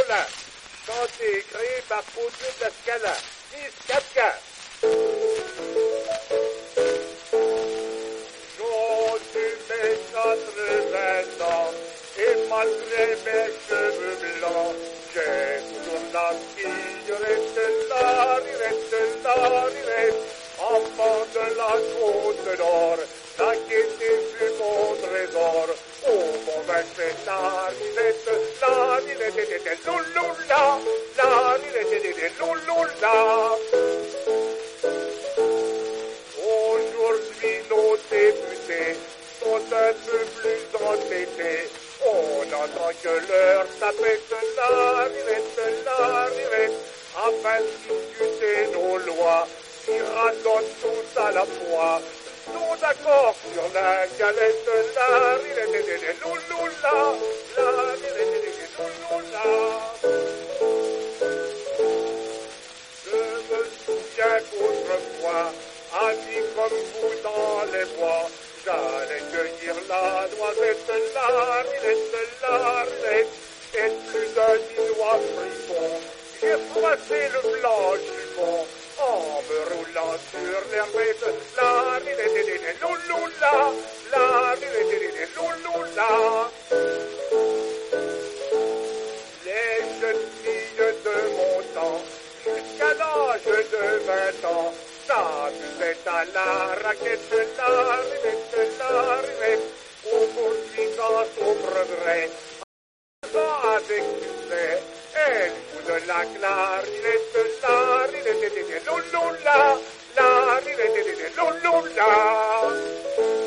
Violin. Chanté et créé par Claudio Dascala. Miss Kafka. J'aurai mes 80 ans et malgré mes cheveux blancs, j'ai toujours la fille, reste, enfant de la côte d'or, la qui était plus mon trésor. Oh, mon vin, c'est la rilette, louloula, la rilette, louloula. Aujourd'hui, nos députés sont un peu plus entêtés. On n'entend que leur tapette, la rirette, afin de discuter nos lois, qui racontent tous à la fois. Sont d'accord sur la galette, la rirette, louloula, la rirette, louloula. Je me souviens qu'autrefois, amis comme vous dans les bois, j'allais cueillir la noisette, la rirette, et plus d'un dinois fripon, j'ai froissé le blanc jupon, en me roulant sur l'herbette, la rirette, louloula, la rirette, louloula. Les jeunes filles de mon temps, jusqu'à l'âge de 20 ans, s'amusait à la raquette, la rirette, aujourd'hui grâce au progrès, avec succès, elle joue de la clarinette, la rirette, louloula, la rirette, louloula.